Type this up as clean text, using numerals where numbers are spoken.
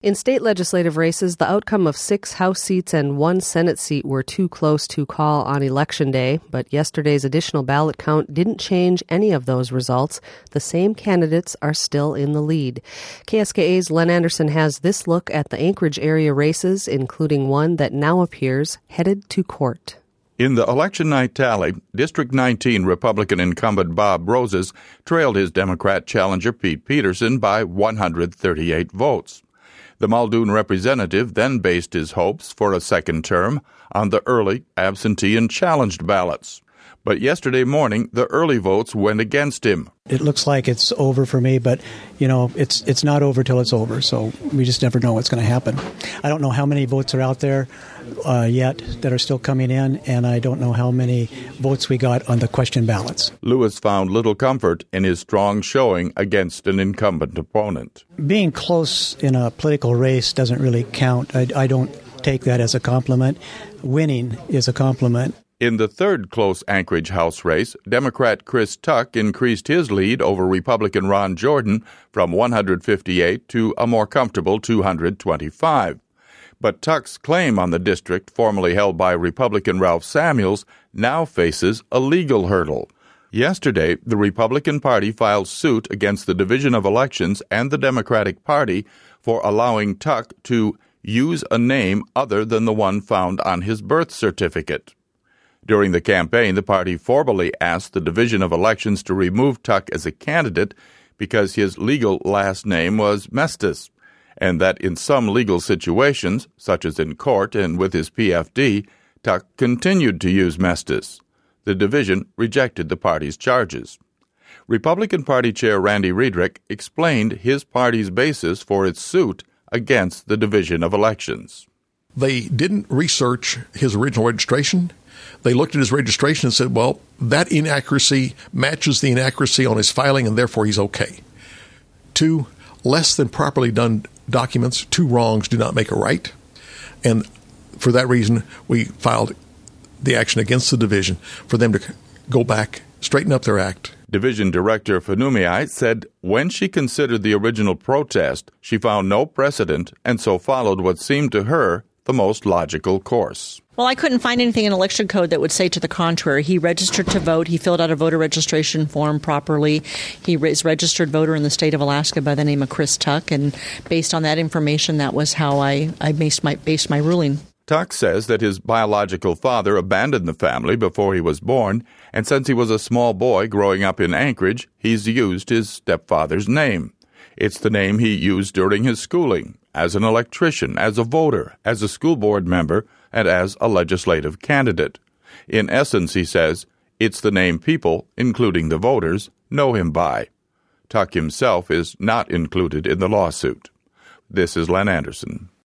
In state legislative races, the outcome of 6 House seats and 1 Senate seat were too close to call on Election Day, but yesterday's additional ballot count didn't change any of those results. The same candidates are still in the lead. KSKA's Len Anderson has this look at the Anchorage area races, including one that now appears headed to court. In the election night tally, District 19 Republican incumbent Bob Roses trailed his Democrat challenger Pete Peterson by 138 votes. The Muldoon representative then based his hopes for a second term on the early, absentee, and challenged ballots. But yesterday morning, the early votes went against him. It looks like it's over for me, but, it's not over till it's over, so we just never know what's going to happen. I don't know how many votes are out there yet that are still coming in, and I don't know how many votes we got on the question ballots. Lewis found little comfort in his strong showing against an incumbent opponent. Being close in a political race doesn't really count. I don't take that as a compliment. Winning is a compliment. In the third close Anchorage House race, Democrat Chris Tuck increased his lead over Republican Ron Jordan from 158 to a more comfortable 225. But Tuck's claim on the district, formerly held by Republican Ralph Samuels, now faces a legal hurdle. Yesterday, the Republican Party filed suit against the Division of Elections and the Democratic Party for allowing Tuck to use a name other than the one found on his birth certificate. During the campaign, the party formally asked the Division of Elections to remove Tuck as a candidate because his legal last name was Mestis, and that in some legal situations, such as in court and with his PFD, Tuck continued to use Mestis. The division rejected the party's charges. Republican Party Chair Randy Riedrich explained his party's basis for its suit against the Division of Elections. They didn't research his original registration. They looked at his registration and said, well, that inaccuracy matches the inaccuracy on his filing, and therefore he's okay. 2, less than properly done documents, 2 wrongs do not make a right. And for that reason, we filed the action against the division for them to go back, straighten up their act. Division Director Fanumiai said when she considered the original protest, she found no precedent and so followed what seemed to her the most logical course. Well, I couldn't find anything in election code that would say to the contrary. He registered to vote. He filled out a voter registration form properly. He is registered voter in the state of Alaska by the name of Chris Tuck. And based on that information, that was how I based my ruling. Tuck says that his biological father abandoned the family before he was born, and since he was a small boy growing up in Anchorage, he's used his stepfather's name. It's the name he used during his schooling, as an electrician, as a voter, as a school board member, and as a legislative candidate. In essence, he says, it's the name people, including the voters, know him by. Tuck himself is not included in the lawsuit. This is Len Anderson.